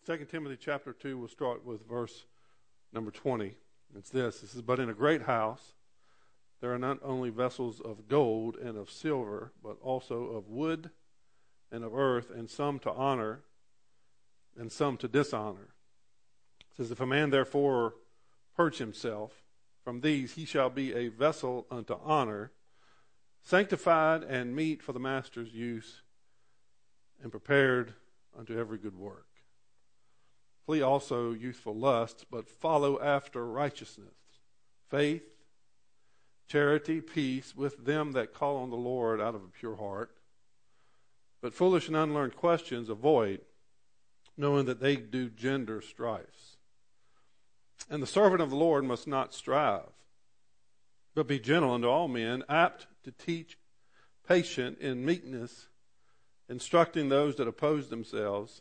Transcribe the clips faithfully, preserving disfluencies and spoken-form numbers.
Second Timothy chapter two, we'll start with verse number twenty. It's this. It says, "But in a great house there are not only vessels of gold and of silver, but also of wood and of earth, and some to honor and some to dishonor. It says, if a man therefore purge himself from these, he shall be a vessel unto honor, sanctified and meet for the master's use, and prepared unto every good work. Flee also youthful lusts, but follow after righteousness, faith, charity, peace, with them that call on the Lord out of a pure heart. But foolish and unlearned questions avoid, knowing that they do gender strifes. And the servant of the Lord must not strive, but be gentle unto all men, apt to teach, patient in meekness, instructing those that oppose themselves,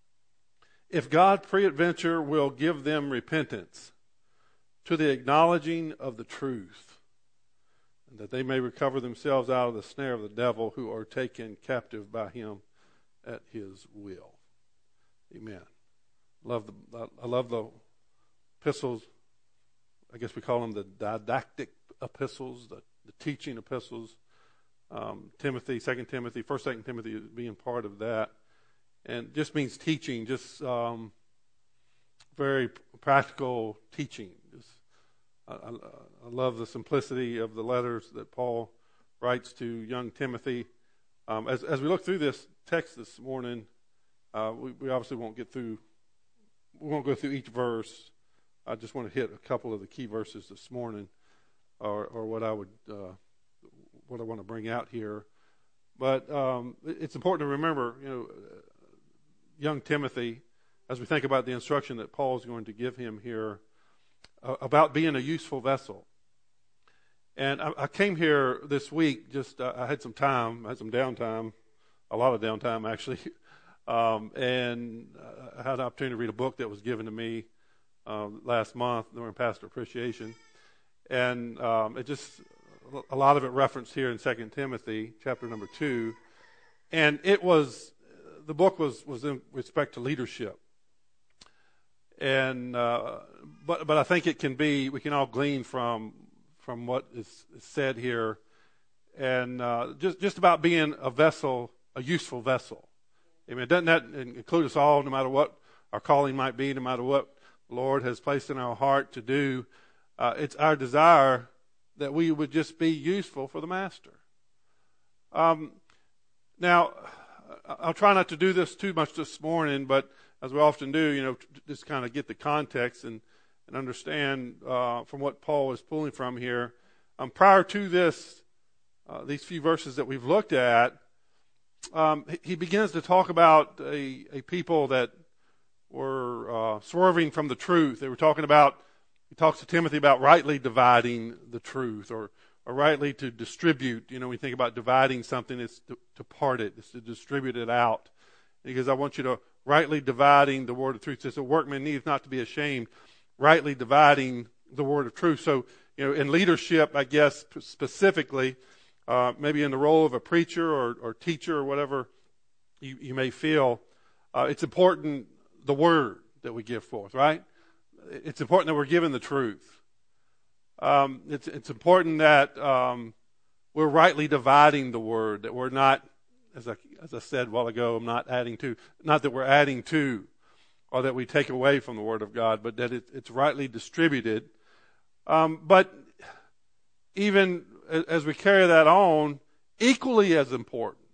if God peradventure will give them repentance to the acknowledging of the truth, and that they may recover themselves out of the snare of the devil, who are taken captive by him at his will." Amen. Love the, I love the epistles. I guess we call them the didactic epistles, the, the teaching epistles. Um, Timothy, Second Timothy, First, Second Timothy being part of that, and just means teaching, just um, very practical teaching. Just, I, I, I love the simplicity of the letters that Paul writes to young Timothy. Um, as, as we look through this text this morning, uh, we, we obviously won't get through. We won't go through each verse. I just want to hit a couple of the key verses this morning, or, or what I would, uh, what I want to bring out here. But um, it's important to remember, you know, young Timothy, as we think about the instruction that Paul is going to give him here uh, about being a useful vessel. And I, I came here this week, just uh, I had some time, I had some downtime, a lot of downtime actually, um, and uh, I had an opportunity to read a book that was given to me uh, last month during Pastor Appreciation. And um, it just, a lot of it referenced here in Second Timothy, chapter number two. And it was, the book was, was in respect to leadership. And, uh, but, but I think it can be, we can all glean from, from what is said here. And, uh, just, just about being a vessel, a useful vessel. I mean, doesn't that include us all, no matter what our calling might be, no matter what the Lord has placed in our heart to do? Uh, it's our desire that we would just be useful for the Master. Um, now, I'll try not to do this too much this morning, but as we often do, you know, just kind of get the context and, and understand uh, from what Paul is pulling from here. Um, prior to this, uh, these few verses that we've looked at, um, he begins to talk about a, a people that were uh, swerving from the truth. They were talking about, he talks to Timothy about rightly dividing the truth, or, or rightly to distribute. You know, when you think about dividing something, it's to, to part it, it's to distribute it out. Because I want you to rightly dividing the word of truth. It says a workman needs not to be ashamed, rightly dividing the word of truth. So, you know, in leadership, I guess specifically, uh, maybe in the role of a preacher or, or teacher or whatever you, you may feel, uh, it's important the word that we give forth, right? It's important that we're given the truth. Um, it's, it's important that um, we're rightly dividing the word, that we're not, as I, as I said a while ago, I'm not adding to, not that we're adding to, or that we take away from the word of God, but that it, it's rightly distributed. Um, but even as we carry that on, equally as important,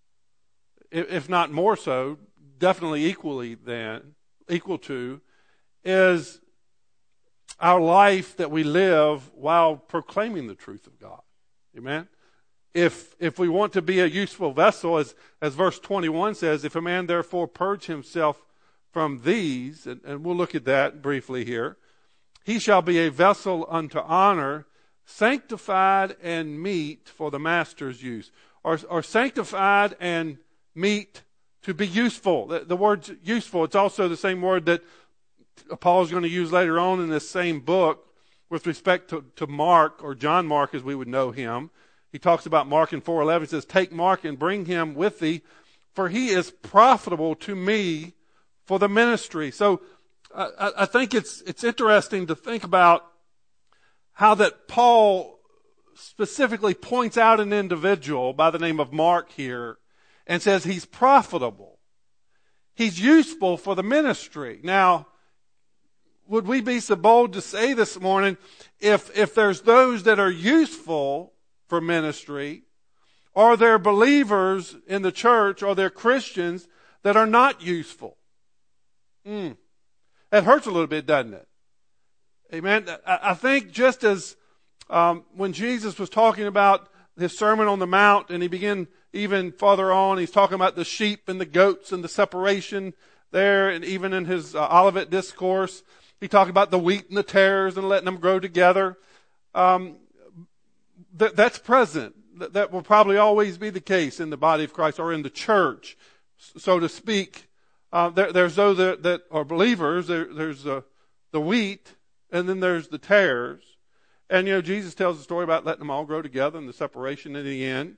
if not more so, definitely equally than, equal to, is our life that we live while proclaiming the truth of God. Amen? If if we want to be a useful vessel, as, as verse twenty-one says, if a man therefore purge himself from these, and, and we'll look at that briefly here, he shall be a vessel unto honor, sanctified and meet for the master's use. Or, or sanctified and meet to be useful. The, the word useful, it's also the same word that Paul is going to use later on in this same book with respect to, to Mark, or John Mark as we would know him. He talks about Mark in four eleven. He says, take Mark and bring him with thee, for he is profitable to me for the ministry. So I, I think it's it's interesting to think about how that Paul specifically points out an individual by the name of Mark here and says he's profitable. He's useful for the ministry. Now, would we be so bold to say this morning, if if there's those that are useful for ministry, are there believers in the church, are there Christians that are not useful? Mm. That hurts a little bit, doesn't it? Amen. I think just as um, when Jesus was talking about his Sermon on the Mount, and he began even farther on, he's talking about the sheep and the goats and the separation there, and even in his uh, Olivet Discourse, he talked about the wheat and the tares and letting them grow together. Um, th- that's present. Th- that will probably always be the case in the body of Christ or in the church, so to speak. Uh, there, there's those that, that are believers. There, there's uh, the wheat, and then there's the tares. And, you know, Jesus tells a story about letting them all grow together and the separation in the end.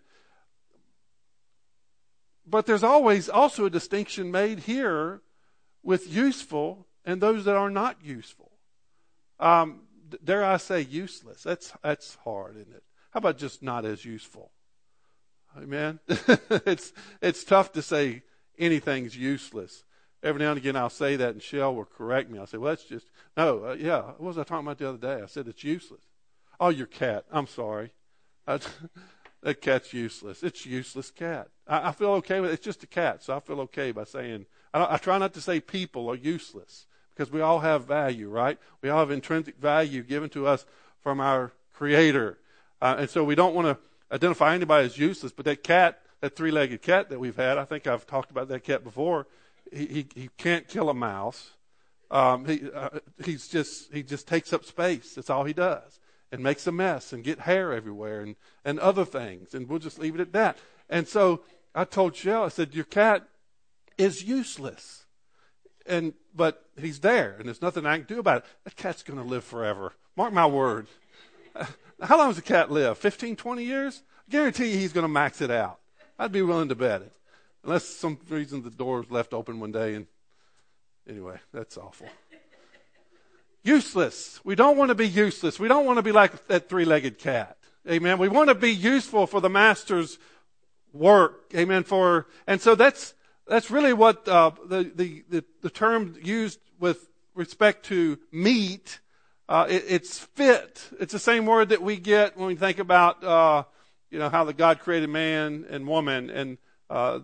But there's always also a distinction made here with useful and those that are not useful. Um, dare I say useless? That's that's hard, isn't it? How about just not as useful? Amen? it's it's tough to say anything's useless. Every now and again I'll say that and Shell will correct me. I'll say, well, that's just, no, uh, yeah, what was I talking about the other day? I said it's useless. Oh, your cat. I'm sorry. I, that cat's useless. It's useless cat. I, I feel okay with it. It's just a cat, so I feel okay by saying, I, don't, I try not to say people are useless because we all have value, right? We all have intrinsic value given to us from our Creator. Uh, and so we don't want to identify anybody as useless, but that cat, that three-legged cat that we've had, I think I've talked about that cat before, he, he, he can't kill a mouse. Um, he, uh, he's just, he just takes up space. That's all he does. And makes a mess and get hair everywhere and, and other things. And we'll just leave it at that. And so I told Shell, I said, your cat is useless. And, but he's there and there's nothing I can do about it. That cat's going to live forever. Mark my word. How long does a cat live? fifteen, twenty years? I guarantee you he's going to max it out. I'd be willing to bet it. Unless some reason the door was left open one day and anyway, that's awful. Useless. We don't want to be useless. We don't want to be like that three-legged cat. Amen. We want to be useful for the master's work. Amen. For and so that's that's really what uh, the, the the the term used with respect to meat. Uh, it, it's fit. It's the same word that we get when we think about uh, you know how the God created man and woman and uh,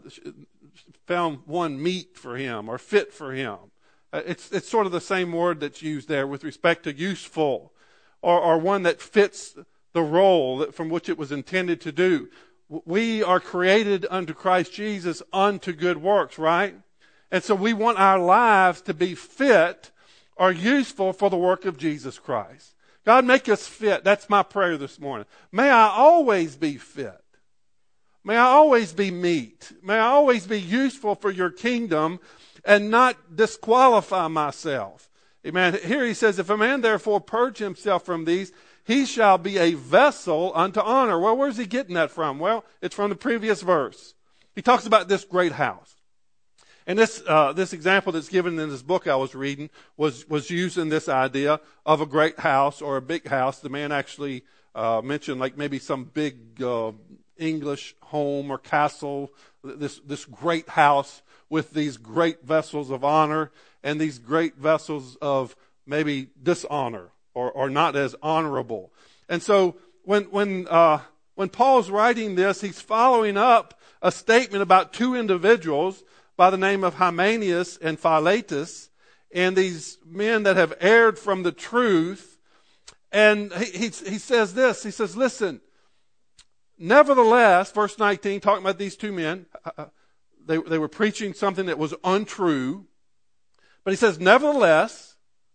found one meet for him or fit for him. Uh, it's it's sort of the same word that's used there with respect to useful, or or one that fits the role that, from which it was intended to do. We are created unto Christ Jesus unto good works, right? And so we want our lives to be fit or useful for the work of Jesus Christ. God, make us fit. That's my prayer this morning. May I always be fit. May I always be meat. May I always be useful for your kingdom and not disqualify myself. Amen. Here he says, if a man therefore purge himself from these, he shall be a vessel unto honor. Well, where's he getting that from? Well, it's from the previous verse. He talks about this great house. And this uh, this example that's given in this book I was reading was, was using this idea of a great house or a big house. The man actually uh, mentioned like maybe some big uh, English home or castle, this this great house with these great vessels of honor and these great vessels of maybe dishonor or, or not as honorable. And so when when uh, when Paul's writing this, he's following up a statement about two individuals by the name of Hymenaeus and Philetus, and these men that have erred from the truth. And he, he, he says this, he says, listen, nevertheless, verse nineteen, talking about these two men, uh, they, they were preaching something that was untrue, but he says, nevertheless,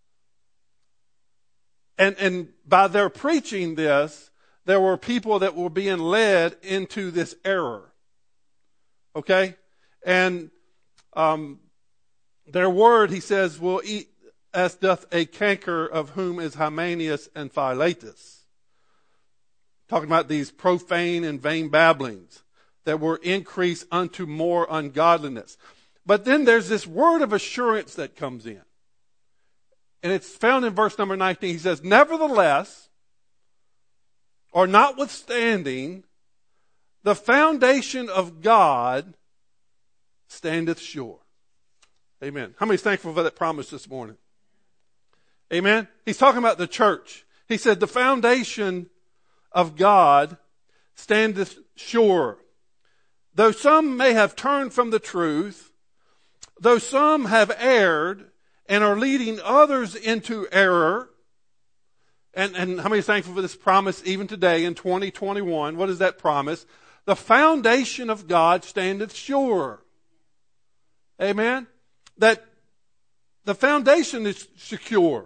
and, and by their preaching this, there were people that were being led into this error. Okay? And Um, their word, he says, will eat as doth a canker, of whom is Hymenaeus and Philetus. Talking about these profane and vain babblings that were increased unto more ungodliness. But then there's this word of assurance that comes in. And it's found in verse number nineteen. He says, nevertheless, or notwithstanding, the foundation of God standeth sure. Amen. How many is thankful for that promise this morning? Amen. He's talking about the church. He said, the foundation of God standeth sure. Though some may have turned from the truth, though some have erred and are leading others into error, and, and how many are thankful for this promise even today in twenty twenty-one? What is that promise? The foundation of God standeth sure. Amen? That the foundation is secure.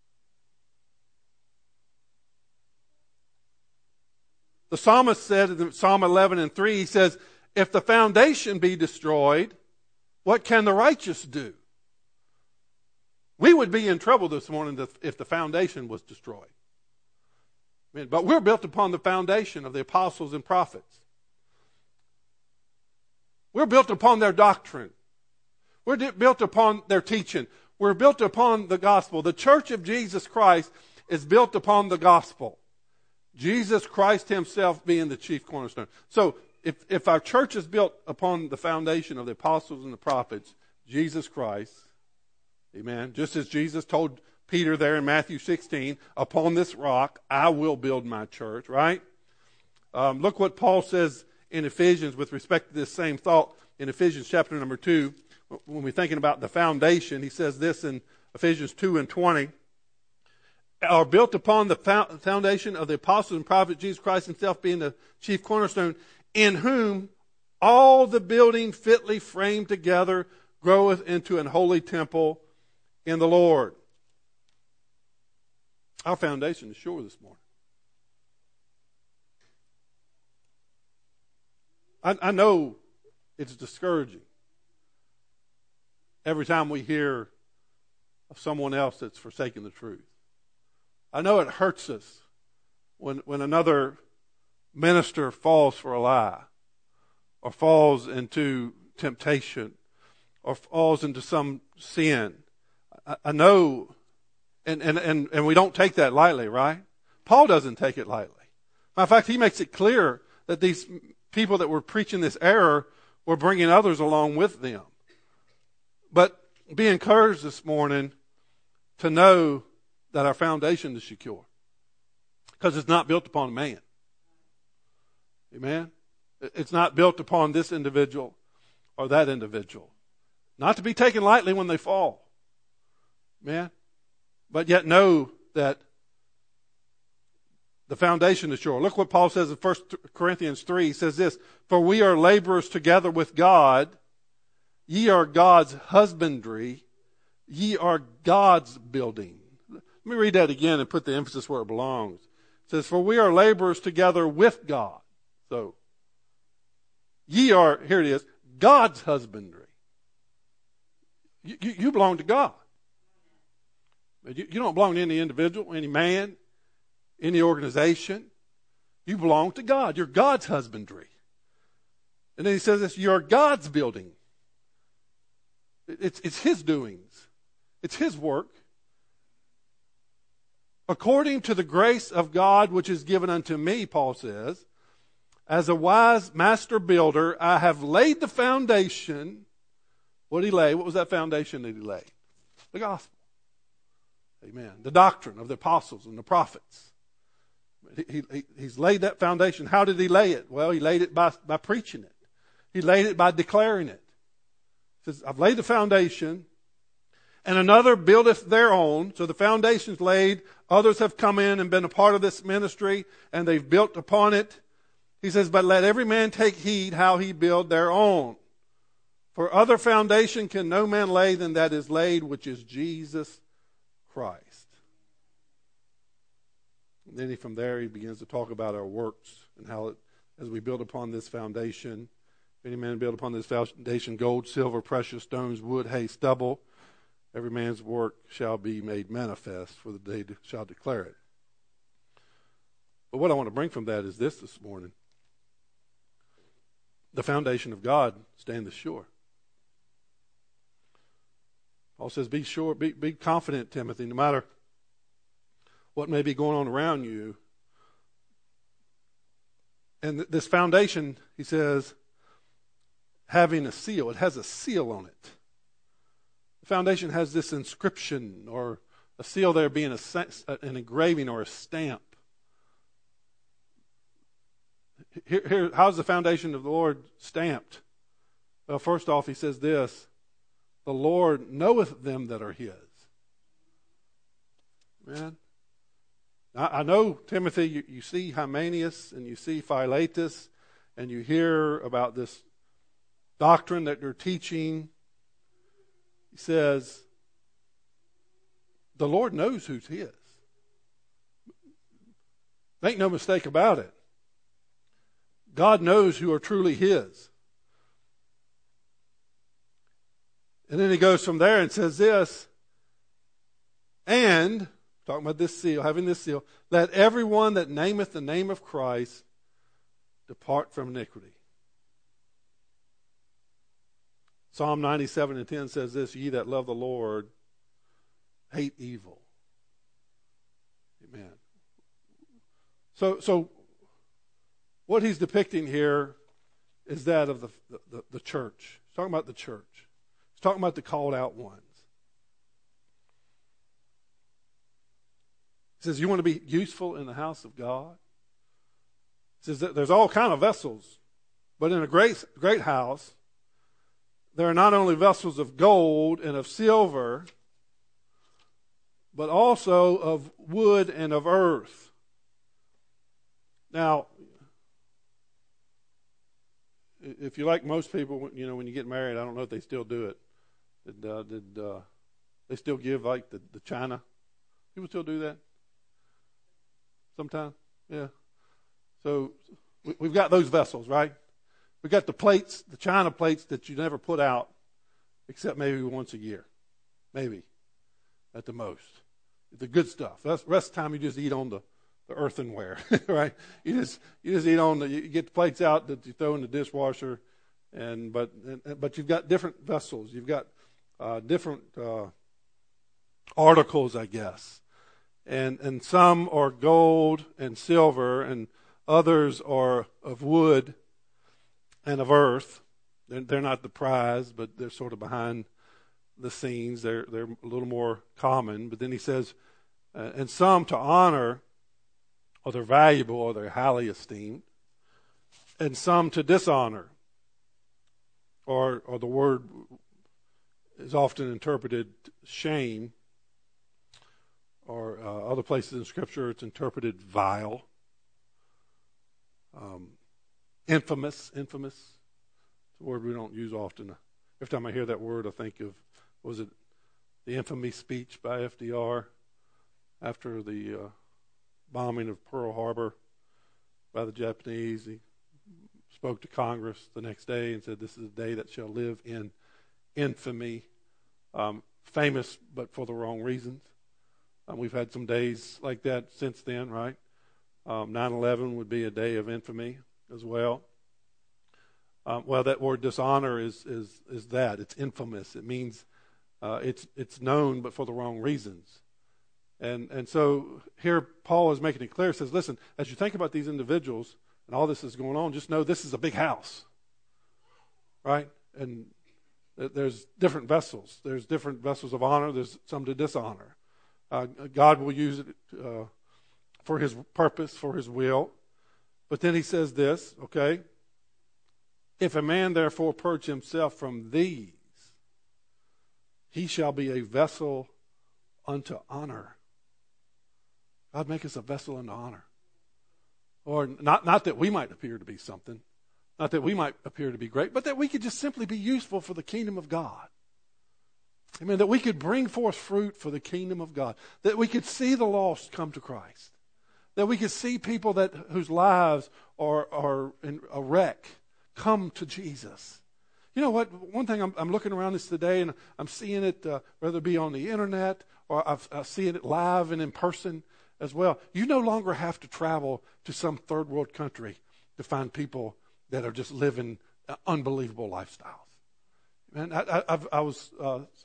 The psalmist said in Psalm eleven and three, he says, if the foundation be destroyed, what can the righteous do? We would be in trouble this morning if the foundation was destroyed. I mean, but we're built upon the foundation of the apostles and prophets. We're built upon their doctrine. We're de- built upon their teaching. We're built upon the gospel. The church of Jesus Christ is built upon the gospel. Jesus Christ himself being the chief cornerstone. So if, if our church is built upon the foundation of the apostles and the prophets, Jesus Christ, amen, just as Jesus told Peter there in Matthew sixteen, upon this rock I will build my church, right? Um, look what Paul says in Ephesians with respect to this same thought in Ephesians chapter number two. When we're thinking about the foundation, he says this in Ephesians two and twenty. Are built upon the foundation of the apostles and prophets, Jesus Christ himself being the chief cornerstone, in whom all the building fitly framed together groweth into an holy temple in the Lord. Our foundation is sure this morning. I, I know it's discouraging every time we hear of someone else that's forsaken the truth. I know it hurts us when when another minister falls for a lie or falls into temptation or falls into some sin. I, I know, and, and, and, and we don't take that lightly, right? Paul doesn't take it lightly. Matter of fact, he makes it clear that these people that were preaching this error were bringing others along with them. But be encouraged this morning to know that our foundation is secure. Because it's not built upon man. Amen? It's not built upon this individual or that individual. Not to be taken lightly when they fall. Amen? But yet know that the foundation is sure. Look what Paul says in First Corinthians three. He says this, for we are laborers together with God. Ye are God's husbandry. Ye are God's building. Let me read that again and put the emphasis where it belongs. It says, for we are laborers together with God. So, ye are, here it is, God's husbandry. You, you, you belong to God. You, you don't belong to any individual, any man, any organization. You belong to God. You're God's husbandry. And then he says this, you're God's building. It's, it's his doings. It's his work. According to the grace of God which is given unto me, Paul says, as a wise master builder, I have laid the foundation. What did he lay? What was that foundation that he laid? The gospel. Amen. The doctrine of the apostles and the prophets. He, he, he's laid that foundation. How did he lay it? Well, he laid it by, by preaching it. He laid it by declaring it. He says, I've laid the foundation, and another buildeth their own. So the foundation's laid. Others have come in and been a part of this ministry, and they've built upon it. He says, but let every man take heed how he build their own. For other foundation can no man lay than that is laid, which is Jesus Christ. And then he, from there he begins to talk about our works and how it, as we build upon this foundation, if any man build upon this foundation gold, silver, precious stones, wood, hay, stubble, every man's work shall be made manifest, for the day shall declare it. But what I want to bring from that is this this morning. The foundation of God standeth sure. Paul says, be sure, be, be confident, Timothy, no matter what may be going on around you. And th- this foundation, he says, having a seal. It has a seal on it. The foundation has this inscription, or a seal there being a, an engraving or a stamp. Here, here, how's the foundation of the Lord stamped? Well, first off, he says this: the Lord knoweth them that are his. Man, I, I know, Timothy, you, you see Hymenaeus and you see Philetus, and you hear about this doctrine that they're teaching. He says, the Lord knows who's his. Make no mistake about it. God knows who are truly his. And then he goes from there and says this, and, talking about this seal, having this seal, let everyone that nameth the name of Christ depart from iniquity. Psalm ninety-seven and ten says this: ye that love the Lord hate evil. Amen. So, so what he's depicting here is that of the, the, the church. He's talking about the church. He's talking about the called out ones. He says, you want to be useful in the house of God? He says that there's all kind of vessels, but in a great, great house, there are not only vessels of gold and of silver, but also of wood and of earth. Now, if you like most people, you know, when you get married, I don't know if they still do it. Did, uh, did uh, they still give like the, the china? People still do that? Sometimes? Yeah. So we, we've got those vessels, right? We've got the plates, the china plates that you never put out except maybe once a year. Maybe. At the most. The good stuff. The rest of the time you just eat on the, the earthenware, right? You just you just eat on the, you get the plates out that you throw in the dishwasher, and but and, but you've got different vessels. You've got uh, different uh, articles, I guess, and and some are gold and silver, and others are of wood and of earth. They're, they're not the prize, but they're sort of behind the scenes. They're they're a little more common. But then he says, uh, and some to honor, or they're valuable, or they're highly esteemed, and some to dishonor, or or the word is often interpreted shame, or uh, other places in Scripture it's interpreted vile, um, infamous, infamous. It's a word we don't use often. Every time I hear that word, I think of, was it the infamy speech by F D R after the uh, bombing of Pearl Harbor by the Japanese? He spoke to Congress the next day and said, this is a day that shall live in infamy. Um, famous, but for the wrong reasons. Um, we've had some days like that since then, right? Um, nine eleven would be a day of infamy as well. Um, well, that word dishonor is is is that. It's infamous. It means uh, it's it's known, but for the wrong reasons. And and so here Paul is making it clear. He says, listen, as you think about these individuals and all this is going on, just know this is a big house, right? And th- there's different vessels. There's different vessels of honor. There's some to dishonor. Uh, God will use it uh, for His purpose, for His will. But then he says this, okay? If a man therefore purge himself from these, he shall be a vessel unto honor. God make us a vessel unto honor. Or not, not that we might appear to be something, not that we might appear to be great, but that we could just simply be useful for the kingdom of God. Amen. That we could bring forth fruit for the kingdom of God. That we could see the lost come to Christ. That we could see people that whose lives are, are in a wreck come to Jesus. You know what? One thing, I'm, I'm looking around this today, and I'm seeing it, uh, whether it be on the internet or I've, I'm seeing it live and in person as well. You no longer have to travel to some third world country to find people that are just living uh, unbelievable lifestyles. And I, I, I've, I was uh,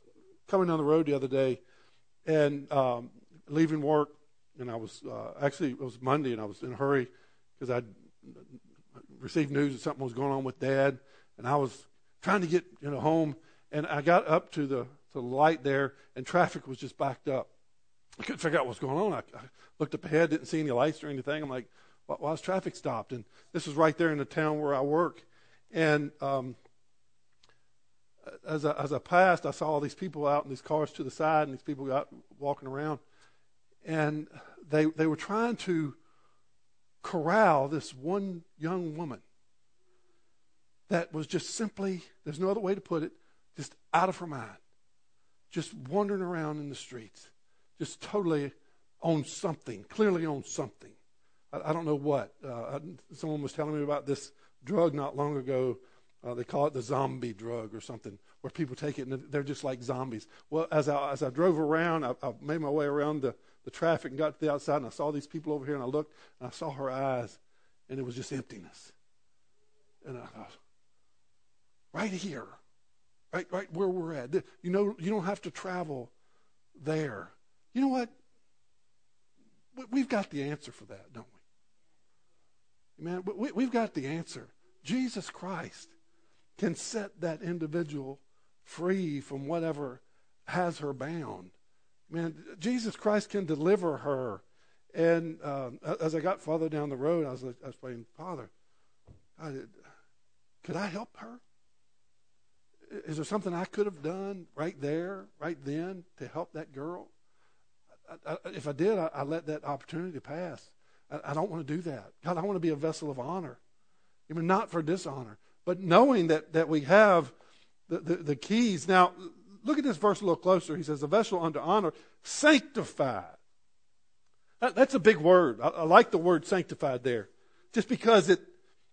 coming down the road the other day and um, leaving work, and I was uh, actually it was Monday, and I was in a hurry because I'd received news that something was going on with Dad, and I was trying to get you know home, and I got up to the to the light there, and traffic was just backed up. I couldn't figure out what's going on. I, I looked up ahead, didn't see any lights or anything. I'm like, why, why is traffic stopped? And this was right there in the town where I work. And um, as, I, as I passed, I saw all these people out in these cars to the side, and these people out walking around. And they they were trying to corral this one young woman that was just simply, there's no other way to put it, just out of her mind. Just wandering around in the streets. Just totally on something, clearly on something. I, I don't know what. Uh, I, someone was telling me about this drug not long ago. Uh, they call it the zombie drug or something, where people take it and they're just like zombies. Well, as I, as I drove around, I, I made my way around the, the traffic and got to the outside, and I saw these people over here, and I looked, and I saw her eyes, and it was just emptiness. And I thought, right here, right, right where we're at. You know, you don't have to travel there. You know what? We've got the answer for that, don't we? Man, we've got the answer. Jesus Christ can set that individual free from whatever has her bound. Man, Jesus Christ can deliver her. And um, as I got farther down the road, I was, I was praying, Father, I did, could I help her? Is there something I could have done right there, right then, to help that girl? I, I, if I did, I, I let that opportunity pass. I, I don't want to do that. God, I want to be a vessel of honor. Even not for dishonor, but knowing that, that we have the, the, the keys. Now, look at this verse a little closer. He says, a vessel unto honor, sanctified. That, that's a big word. I, I like the word sanctified there. Just because it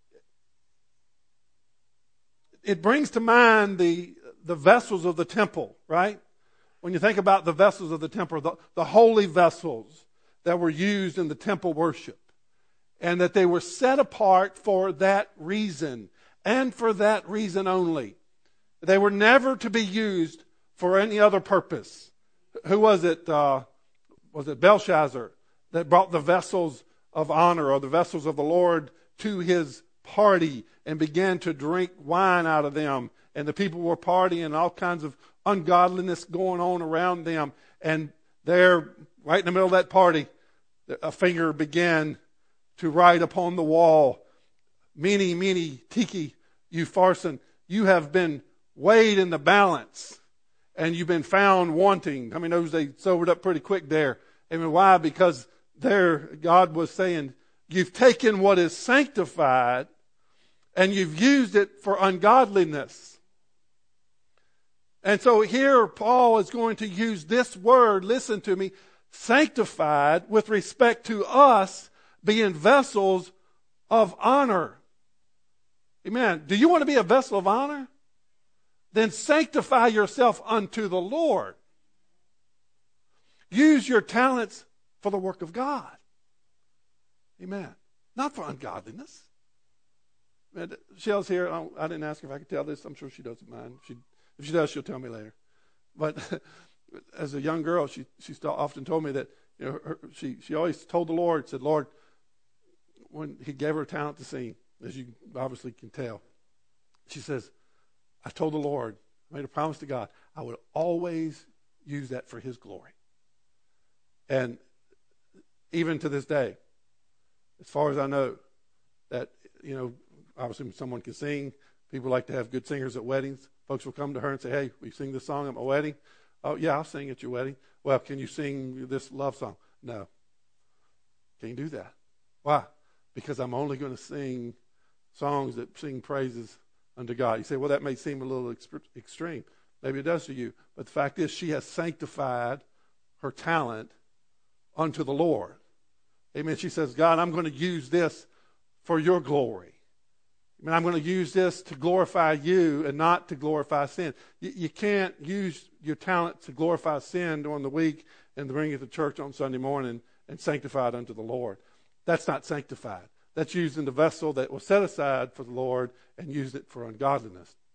it brings to mind the, the vessels of the temple, right? When you think about the vessels of the temple, the, the holy vessels that were used in the temple worship, and that they were set apart for that reason, and for that reason only. They were never to be used for any other purpose. Who was it? Uh, was it Belshazzar that brought the vessels of honor, or the vessels of the Lord, to his party and began to drink wine out of them? And the people were partying, all kinds of ungodliness going on around them. And there, right in the middle of that party, a finger began to write upon the wall, Mene, Mene, Tiki, Upharsin, you have been weighed in the balance, and you've been found wanting. I mean, those they sobered up pretty quick there. I mean, why? Because there God was saying, you've taken what is sanctified and you've used it for ungodliness. And so here Paul is going to use this word, listen to me, sanctified, with respect to us being vessels of honor. Amen. Do you want to be a vessel of honor? Then sanctify yourself unto the Lord. Use your talents for the work of God. Amen. Not for ungodliness. Shell's here. I, I didn't ask her if I could tell this. I'm sure she doesn't mind. She, if she does, she'll tell me later. But as a young girl, she she still often told me that, you know, her, she she always told the Lord, said, Lord, when He gave her a talent to sing, as you obviously can tell, she says, I told the Lord, I made a promise to God, I would always use that for His glory. And even to this day, as far as I know, that, you know, obviously when someone can sing, people like to have good singers at weddings. Folks will come to her and say, hey, will you sing this song at my wedding? Oh, yeah, I'll sing at your wedding. Well, can you sing this love song? No. Can't do that. Why? Because I'm only going to sing songs that sing praises unto God. You say, well, that may seem a little exp- extreme. Maybe it does to you. But the fact is, she has sanctified her talent unto the Lord. Amen. She says, God, I'm going to use this for your glory. I mean, I'm going to use this to glorify you and not to glorify sin. You, you can't use your talent to glorify sin during the week and to bring it to church on Sunday morning and sanctify it unto the Lord. That's not sanctified. That's using the vessel that was set aside for the Lord and used it for ungodliness.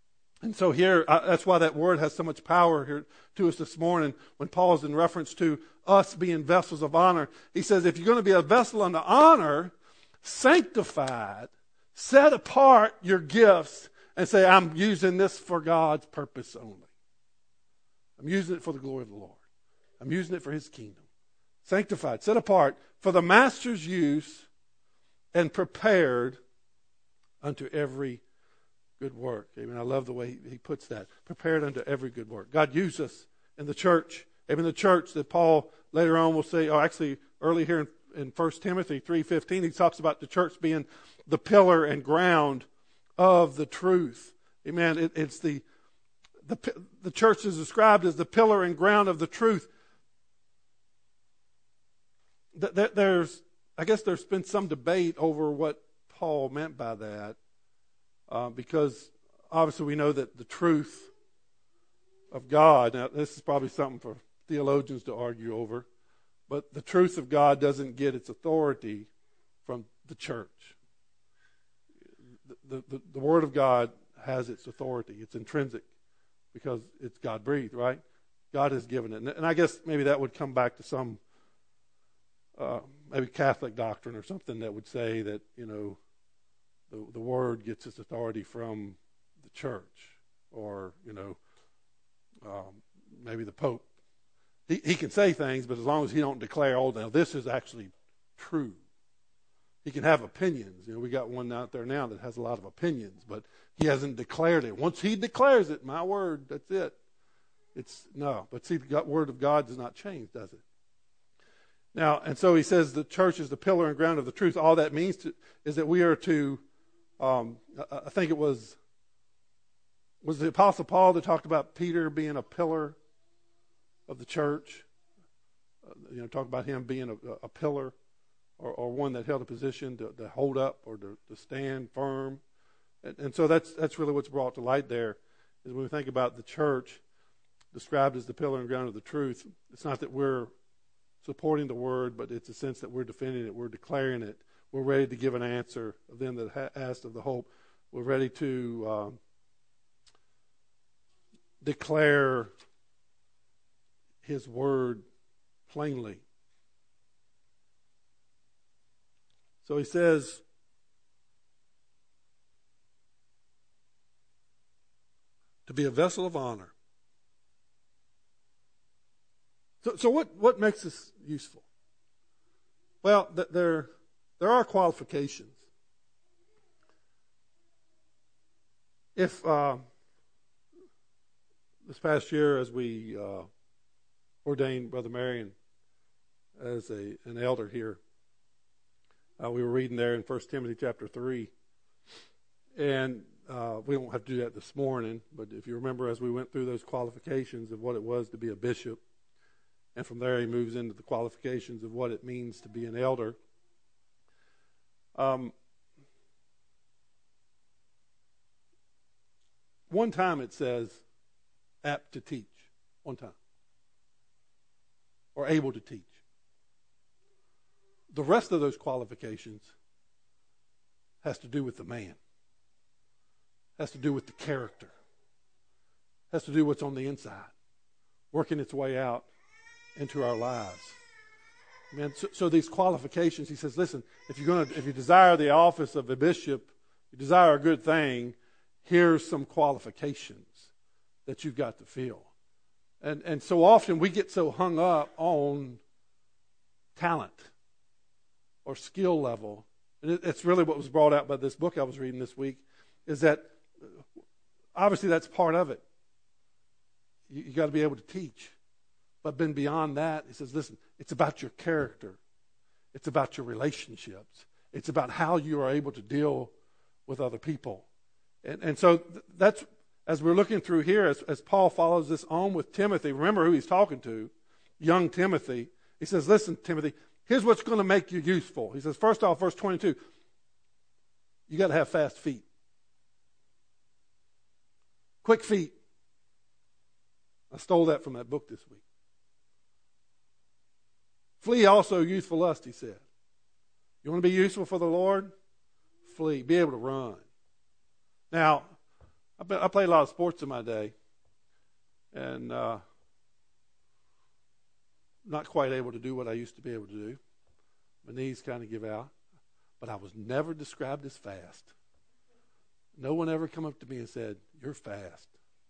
And so here, uh, that's why that word has so much power here to us this morning when Paul's in reference to us being vessels of honor. He says, if you're going to be a vessel unto honor, sanctified, set apart your gifts and say, I'm using this for God's purpose only. I'm using it for the glory of the Lord. I'm using it for His kingdom. Sanctified, set apart for the Master's use and prepared unto every good work. Amen. I love the way he, he puts that. Prepared unto every good work. God used us in the church. Even the church that Paul later on will say, oh, actually early here in, in First Timothy three fifteen, he talks about the church being the pillar and ground of the truth. Amen. It, it's the, the, the church is described as the pillar and ground of the truth. There's, I guess there's been some debate over what Paul meant by that. Uh, because obviously we know that the truth of God, now this is probably something for theologians to argue over, but the truth of God doesn't get its authority from the church. The, the, the Word of God has its authority. It's intrinsic because it's God-breathed, right? God has given it. And, and I guess maybe that would come back to some uh, maybe Catholic doctrine or something that would say that, you know, The, the Word gets its authority from the church, or, you know, um, maybe the Pope. He, he can say things, but as long as he don't declare, oh, now this is actually true. He can have opinions. You know, we got one out there now that has a lot of opinions, but he hasn't declared it. Once he declares it, my word, that's it. It's no. But see, the Word of God does not change, does it? Now, and so he says the church is the pillar and ground of the truth. All that means to, is that we are to, um, I think it was, was the Apostle Paul that talked about Peter being a pillar of the church. Uh, you know, talk about him being a, a pillar or, or one that held a position to, to hold up or to, to stand firm. And, and so that's that's really what's brought to light there is when we think about the church described as the pillar and ground of the truth. It's not that we're supporting the Word, but it's a sense that we're defending it, we're declaring it, we're ready to give an answer of them that ha- asked of the hope. We're ready to um, declare His Word plainly. So he says, to be a vessel of honor. So, so what, what makes this useful? Well, th- there, there are qualifications. If uh, this past year, as we uh, ordained Brother Marion as a an elder here, uh, we were reading there in First Timothy chapter three, and uh, we don't have to do that this morning. But if you remember, as we went through those qualifications of what it was to be a bishop. And from there he moves into the qualifications of what it means to be an elder. Um, one time it says, apt to teach. One time. Or able to teach. The rest of those qualifications has to do with the man. Has to do with the character. Has to do what's on the inside. Working its way out into our lives. Man, so, so these qualifications, he says, listen, if you're going to, if you desire the office of a bishop, you desire a good thing, here's some qualifications that you've got to fill. And and so often we get so hung up on talent or skill level, and it, it's really what was brought out by this book I was reading this week, is that obviously that's part of it. You, you got to be able to teach. But then beyond that, he says, listen, it's about your character. It's about your relationships. It's about how you are able to deal with other people. And, and so that's, as we're looking through here, as, as Paul follows this on with Timothy, remember who he's talking to, young Timothy. He says, listen, Timothy, here's what's going to make you useful. He says, first off, verse twenty-two, you got to have fast feet. Quick feet. I stole that from that book this week. Flee also youthful lust, he said. You want to be useful for the Lord? Flee. Be able to run. Now, I, been, I played a lot of sports in my day, and uh, not quite able to do what I used to be able to do. My knees kind of give out, but I was never described as fast. No one ever come up to me and said, "You're fast."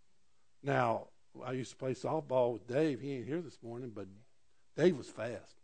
Now, I used to play softball with Dave. He ain't here this morning, but Dave was fast.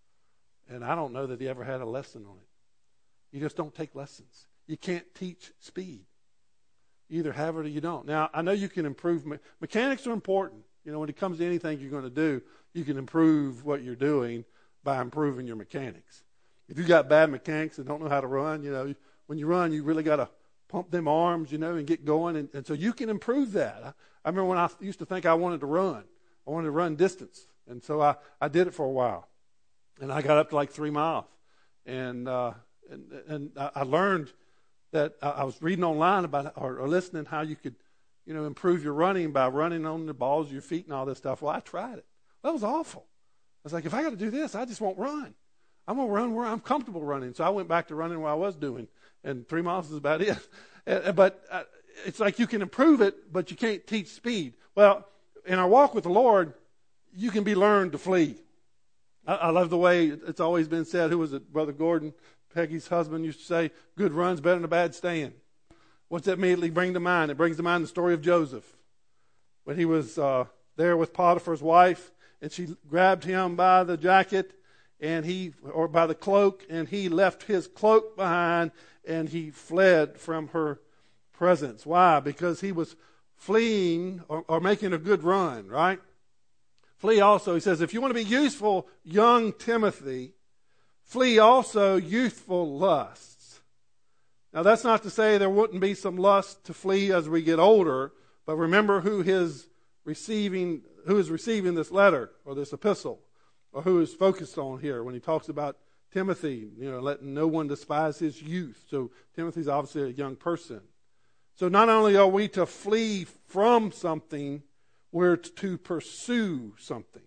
And I don't know that he ever had a lesson on it. You just don't take lessons. You can't teach speed. You either have it or you don't. Now, I know you can improve. Me- mechanics are important. You know, when it comes to anything you're going to do, you can improve what you're doing by improving your mechanics. If you got bad mechanics and don't know how to run, you know, when you run, you really got to pump them arms, you know, and get going. And, and so you can improve that. I, I remember when I used to think I wanted to run. I wanted to run distance. And so I, I did it for a while. And I got up to like three miles. And uh, and, and I learned that I was reading online about or, or listening how you could, you know, improve your running by running on the balls of your feet and all this stuff. Well, I tried it. That was awful. I was like, if I got to do this, I just won't run. I'm going to run where I'm comfortable running. So I went back to running where I was doing. And three miles is about it. But uh, it's like you can improve it, but you can't teach speed. Well, in our walk with the Lord, you can be learned to flee. I, I love the way it's always been said. Who was it? Brother Gordon, Peggy's husband, used to say, good run's better than a bad stand. What's that immediately bring to mind? It brings to mind the story of Joseph. When he was uh, there with Potiphar's wife, and she grabbed him by the jacket, and he, or by the cloak, and he left his cloak behind, and he fled from her presence. Why? Because he was fleeing or, or making a good run, right? Flee also, he says, if you want to be useful, young Timothy, flee also youthful lusts. Now, that's not to say there wouldn't be some lust to flee as we get older, but remember who his receiving, who is receiving this letter or this epistle, or who is focused on here when he talks about Timothy, you know, letting no one despise his youth. So Timothy's obviously a young person. So not only are we to flee from something, we're to pursue something.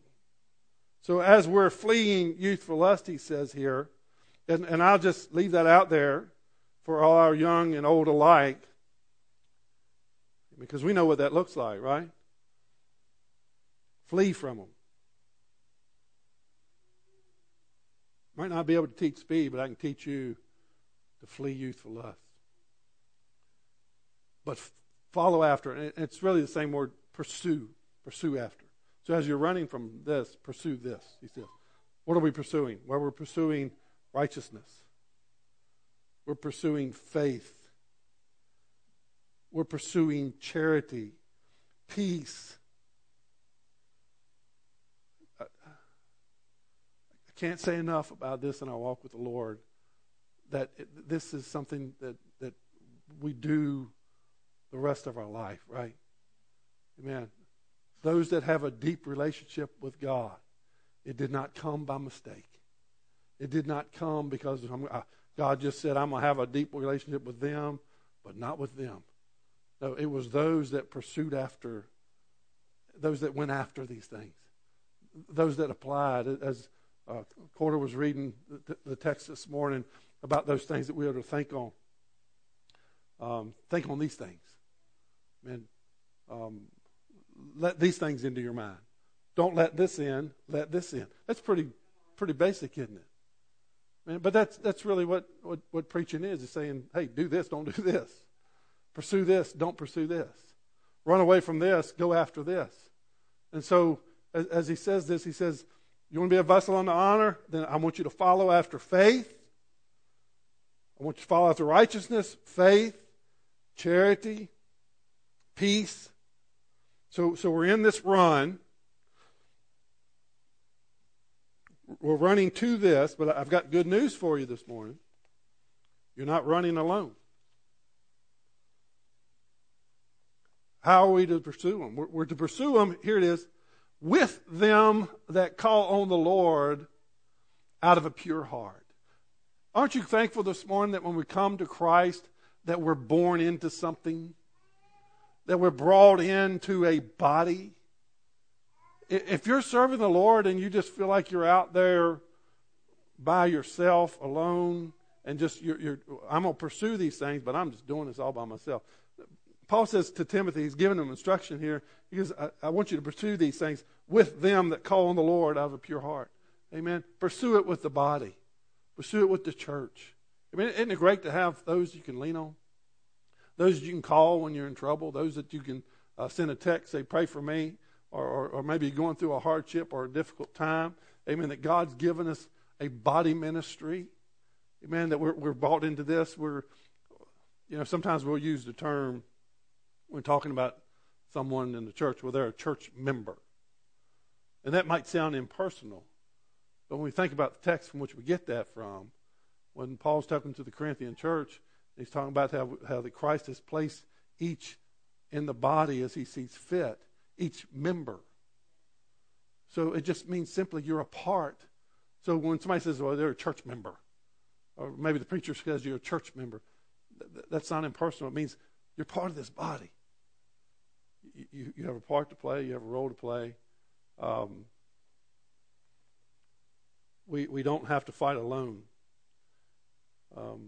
So as we're fleeing youthful lust, he says here, and, and I'll just leave that out there for all our young and old alike, because we know what that looks like, right? Flee from them. Might not be able to teach speed, but I can teach you to flee youthful lust. But follow after, and it's really the same word, pursue. Pursue after. So as you're running from this, pursue this, he says. What are we pursuing? Well, we're pursuing righteousness. We're pursuing faith. We're pursuing charity, peace. I can't say enough about this in our walk with the Lord, that it, this is something that, that we do the rest of our life, right? Amen. Those that have a deep relationship with God, it did not come by mistake. It did not come because God just said, I'm going to have a deep relationship with them, but not with them. No, it was those that pursued after, those that went after these things, those that applied. As uh, Corder was reading the, the text this morning about those things that we ought to think on. Um, think on these things. Man, um, let these things into your mind. Don't let this in, let this in. That's pretty pretty basic, isn't it? Man, but that's that's really what, what, what preaching is. It's saying, hey, do this, don't do this. Pursue this, don't pursue this. Run away from this, go after this. And so, as, as he says this, he says, you want to be a vessel unto honor? Then I want you to follow after faith. I want you to follow after righteousness, faith, charity, peace. So, so we're in this run. We're running to this, but I've got good news for you this morning. You're not running alone. How are we to pursue them? We're, we're to pursue them, here it is, with them that call on the Lord out of a pure heart. Aren't you thankful this morning that when we come to Christ, that we're born into something? That we're brought into a body? If you're serving the Lord and you just feel like you're out there by yourself, alone, and just, you're, you're, I'm going to pursue these things, but I'm just doing this all by myself. Paul says to Timothy, he's giving him instruction here. He goes, I, I want you to pursue these things with them that call on the Lord out of a pure heart. Amen. Pursue it with the body. Pursue it with the church. I mean, isn't it great to have those you can lean on? Those you can call when you're in trouble. Those that you can uh, send a text, say, pray for me. Or, or, or maybe going through a hardship or a difficult time. Amen. That God's given us a body ministry. Amen. That we're, we're bought into this. We're, you know, sometimes we'll use the term when talking about someone in the church, well, they're a church member. And that might sound impersonal. But when we think about the text from which we get that from, when Paul's talking to the Corinthian church, he's talking about how, how that Christ has placed each in the body as he sees fit, each member. So it just means simply you're a part. So when somebody says, well, they're a church member, or maybe the preacher says you're a church member, th- that's not impersonal. It means you're part of this body. You, you, you have a part to play. You have a role to play. Um, we we don't have to fight alone. Um,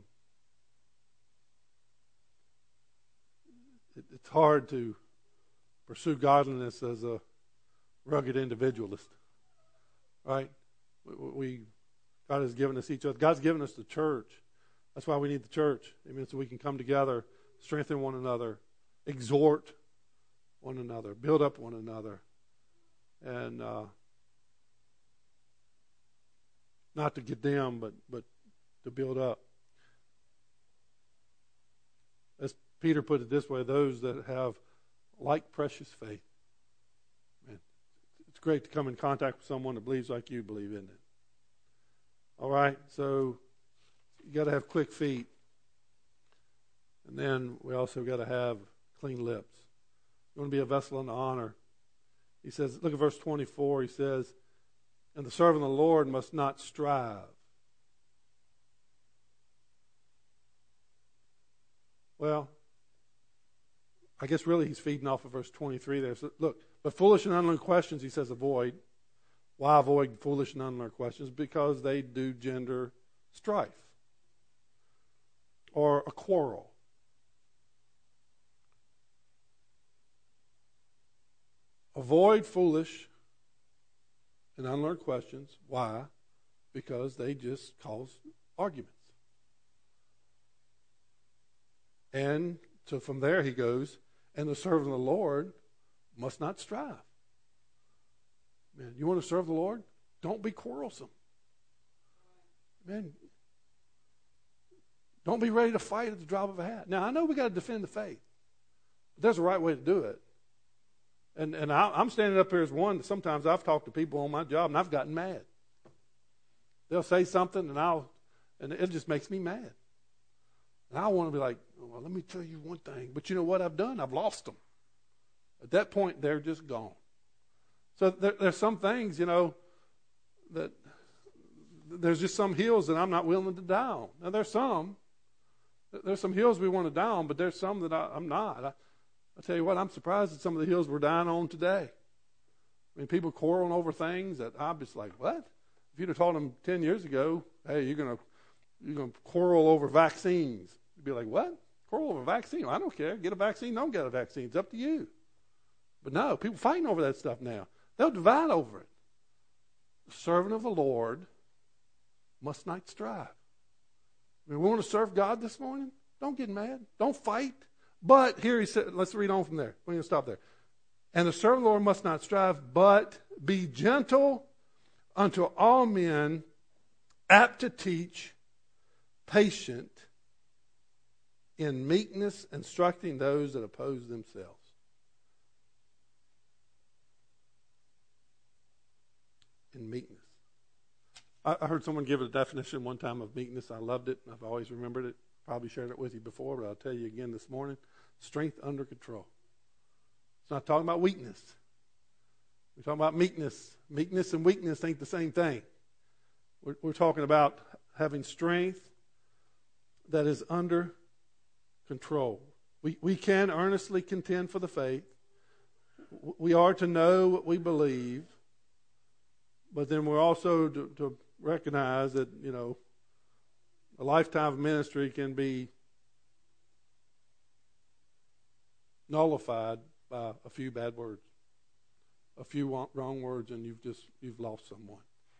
it, it's hard to pursue godliness as a rugged individualist, right? We, we God has given us each other. God's given us the church. That's why we need the church. Amen. So we can come together, strengthen one another, exhort one another, build up one another, and uh, not to condemn, but but to build up. As Peter put it this way, those that have like precious faith. Man, it's great to come in contact with someone that believes like you believe, isn't it? All right, so you got to have quick feet. And then we also got to have clean lips. You want to be a vessel unto honor. He says, look at verse twenty-four. He says, and the servant of the Lord must not strive. Well, I guess really he's feeding off of verse twenty-three there. So look, but foolish and unlearned questions, he says, avoid. Why avoid foolish and unlearned questions? Because they do gender strife or a quarrel. Avoid foolish and unlearned questions. Why? Because they just cause arguments. And so from there he goes, and the servant of the Lord must not strive. Man, you want to serve the Lord? Don't be quarrelsome. Man, don't be ready to fight at the drop of a hat. Now, I know we got to defend the faith. But there's a right way to do it. And and I, I'm standing up here as one. Sometimes I've talked to people on my job, and I've gotten mad. They'll say something, and I'll, and it just makes me mad. And I want to be like, well, let me tell you one thing. But you know what I've done? I've lost them. At that point, they're just gone. So there, there's some things, you know, that there's just some hills that I'm not willing to die on. Now, there's some. There's some hills we want to die on, but there's some that I, I'm not. I, I tell you what, I'm surprised at some of the hills we're dying on today. I mean, people quarreling over things that I'm just like, what? If you'd have told them ten years ago, hey, you're going to you're going to quarrel over vaccines, you'd be like, what? Quarrel over a vaccine? Well, I don't care. Get a vaccine, don't get a vaccine. It's up to you. But no, people fighting over that stuff now. They'll divide over it. The servant of the Lord must not strive. I mean, we want to serve God this morning? Don't get mad. Don't fight. But here he said, let's read on from there. We're going to stop there. And the servant of the Lord must not strive, but be gentle unto all men, apt to teach, patient, in meekness, instructing those that oppose themselves. In meekness. I, I heard someone give a definition one time of meekness. I loved it. I've always remembered it. Probably shared it with you before, but I'll tell you again this morning. Strength under control. It's not talking about weakness. We're talking about meekness. Meekness and weakness ain't the same thing. We're, we're talking about having strength that is under control. We, we can earnestly contend for the faith. We are to know what we believe. But then we're also to, to recognize that, you know, a lifetime of ministry can be nullified by a few bad words, a few wrong words, and you've just you've lost someone.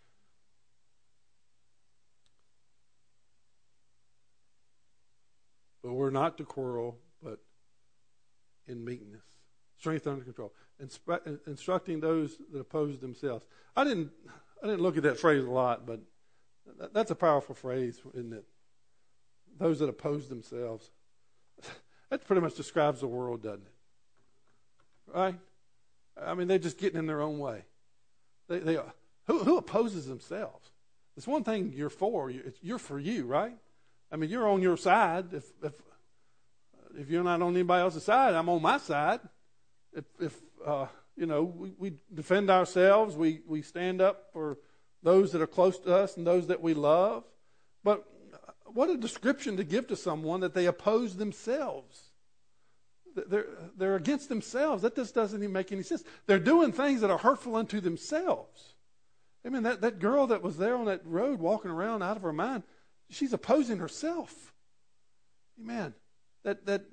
But we're not to quarrel, but in meekness, strength under control, Inspe- instructing those that oppose themselves. I didn't, I didn't look at that phrase a lot, but that's a powerful phrase, isn't it? Those that oppose themselves. That pretty much describes the world, doesn't it? Right? I mean, they're just getting in their own way. They, they who, who opposes themselves? It's one thing you're for. You're for you, right? I mean, you're on your side. If if if you're not on anybody else's side, I'm on my side. If if uh, you know, we, we defend ourselves. We we stand up for those that are close to us and those that we love. But what a description to give to someone that they oppose themselves. They're they're against themselves. That just doesn't even make any sense. They're doing things that are hurtful unto themselves. I mean, that, that girl that was there on that road walking around out of her mind, she's opposing herself. Amen. That that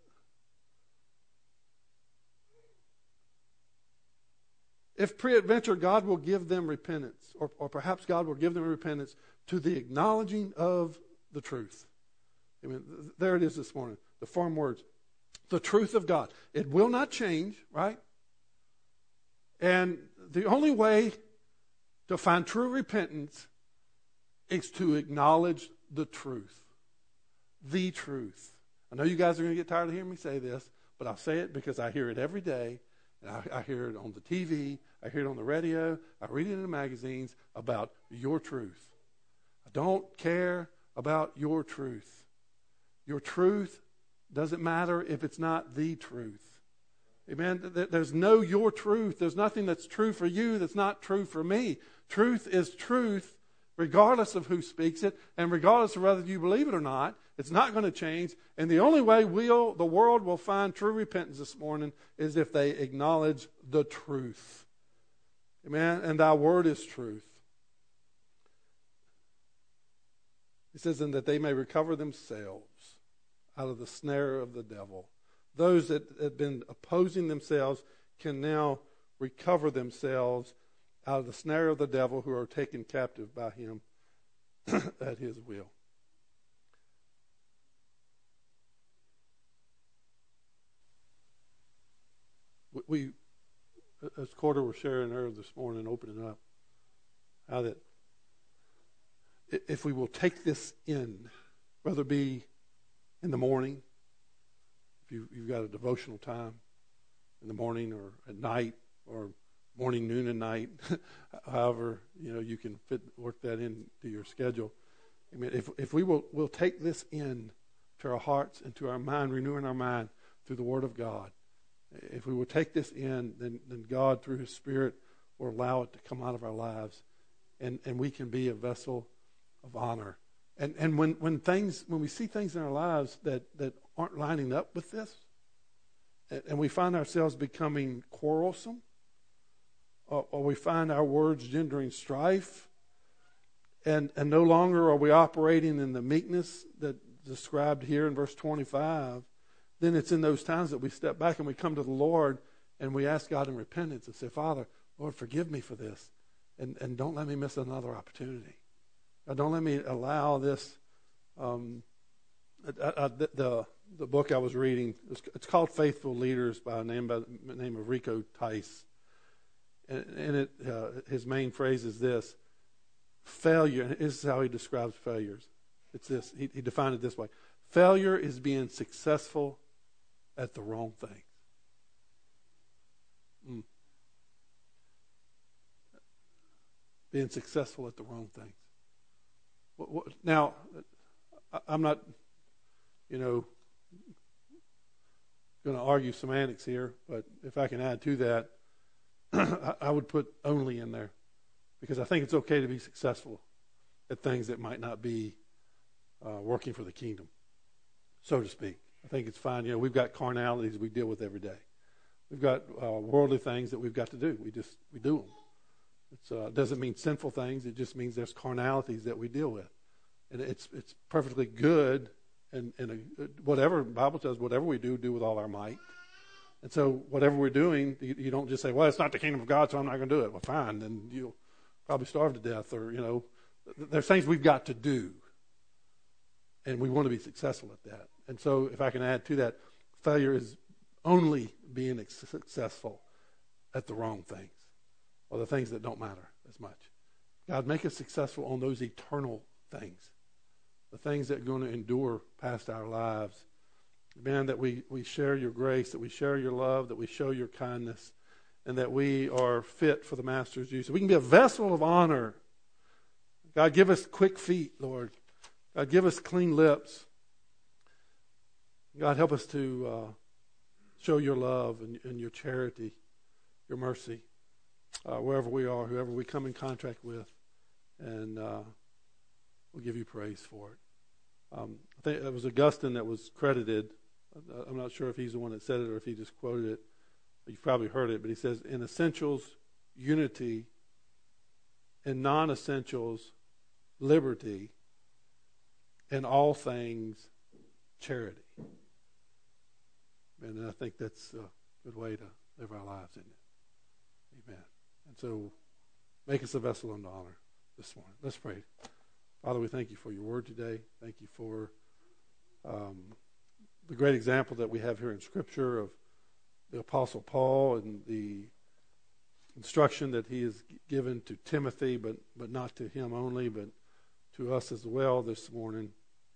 if peradventure God will give them repentance, or, or perhaps God will give them repentance to the acknowledging of the truth. Amen. There it is this morning. The farm words. The truth of God. It will not change, right? And the only way to find true repentance is to acknowledge the truth. The truth. I know you guys are going to get tired of hearing me say this, but I'll say it because I hear it every day. And I, I hear it on the T V. I hear it on the radio. I read it in the magazines about your truth. I don't care about your truth. Your truth doesn't matter if it's not the truth. Amen. There's no your truth. There's nothing that's true for you that's not true for me. Truth is truth regardless of who speaks it and regardless of whether you believe it or not. It's not going to change. And the only way we'll, the world will find true repentance this morning is if they acknowledge the truth. Amen. And thy word is truth. It says, and that they may recover themselves out of the snare of the devil. Those that have been opposing themselves can now recover themselves out of the snare of the devil, who are taken captive by him at his will. We, as Corder was sharing earlier this morning, opening up, how that if we will take this in, whether it be in the morning, if you, you've got a devotional time in the morning or at night or morning, noon, and night, however you know you can fit work that into your schedule. I mean, if if we will will take this in to our hearts and to our mind, renewing our mind through the Word of God. If we will take this in, then then God through His Spirit will allow it to come out of our lives, and and we can be a vessel of honor. And and when, when things when we see things in our lives that, that aren't lining up with this, and, and we find ourselves becoming quarrelsome, or, or we find our words gendering strife, and and no longer are we operating in the meekness that described here in verse twenty-five, then it's in those times that we step back and we come to the Lord and we ask God in repentance and say, Father, Lord, forgive me for this, and and don't let me miss another opportunity. Don't let me allow this. Um, uh, uh, the, the the book I was reading, it's, it's called Faithful Leaders by a name by the name of Rico Tice, and, and it uh, his main phrase is this: failure. And this is how he describes failures. It's this. He, he defined it this way: failure is being successful at the wrong thing. Mm. Being successful at the wrong things. Now, I'm not, you know, going to argue semantics here, but if I can add to that, I would put only in there, because I think it's okay to be successful at things that might not be uh, working for the kingdom, so to speak. I think it's fine. You know, we've got carnalities we deal with every day. We've got uh, worldly things that we've got to do. We just we do them. It uh, doesn't mean sinful things. It just means there's carnalities that we deal with. And it's it's perfectly good, and, and a, whatever the Bible says, whatever we do, do with all our might. And so whatever we're doing, you, you don't just say, well, it's not the kingdom of God, so I'm not going to do it. Well, fine, then you'll probably starve to death, or, you know, there's things we've got to do. And we want to be successful at that. And so if I can add to that, failure is only being successful at the wrong things, or the things that don't matter as much. God, make us successful on those eternal things, the things that are going to endure past our lives. Man, that we, we share your grace, that we share your love, that we show your kindness, and that we are fit for the Master's use. We can be a vessel of honor. God, give us quick feet, Lord. God, give us clean lips. God, help us to uh, show your love and, and your charity, your mercy, uh, wherever we are, whoever we come in contact with, and uh, we'll give you praise for it. Um, I think it was Augustine that was credited. I'm not sure if he's the one that said it or if he just quoted it. You've probably heard it, but he says, in essentials, unity. In non-essentials, liberty. In all things, charity. And I think that's a good way to live our lives, isn't it? Amen. And so, make us a vessel unto honor this morning. Let's pray. Father, we thank you for your word today. Thank you for um, the great example that we have here in Scripture of the Apostle Paul and the instruction that he has given to Timothy, but, but not to him only, but to us as well this morning.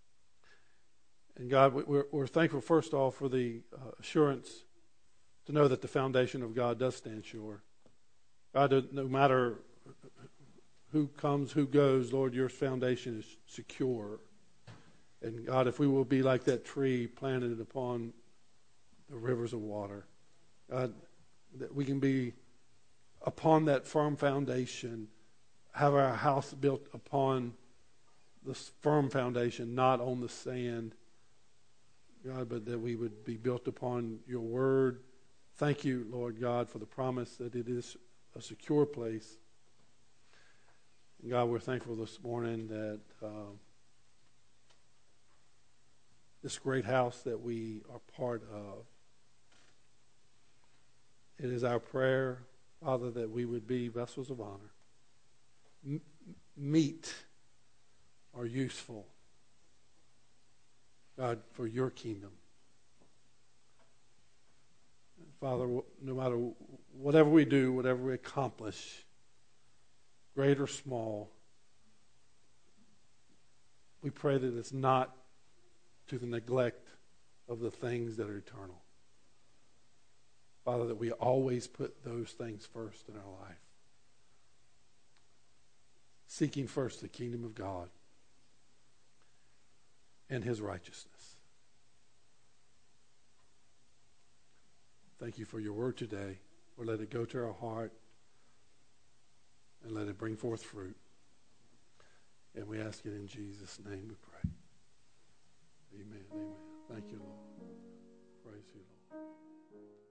And God, we're, we're thankful first of all for the uh, assurance to know that the foundation of God does stand sure. God, no matter who comes, who goes, Lord, your foundation is secure. And God, if we will be like that tree planted upon the rivers of water, God, that we can be upon that firm foundation, have our house built upon this firm foundation, not on the sand, God, but that we would be built upon your word. Thank you, Lord God, for the promise that it is a secure place. And God, we're thankful this morning that uh, this great house that we are part of, it is our prayer, Father, that we would be vessels of honor, M- meet or useful, God, for your kingdom. Father, no matter whatever we do, whatever we accomplish, great or small, we pray that it's not to the neglect of the things that are eternal. Father, that we always put those things first in our life. Seeking first the kingdom of God and his righteousness. Thank you for your word today. Lord, let it go to our heart and let it bring forth fruit. And we ask it in Jesus' name we pray. Amen. Amen. Thank you, Lord. Praise you, Lord.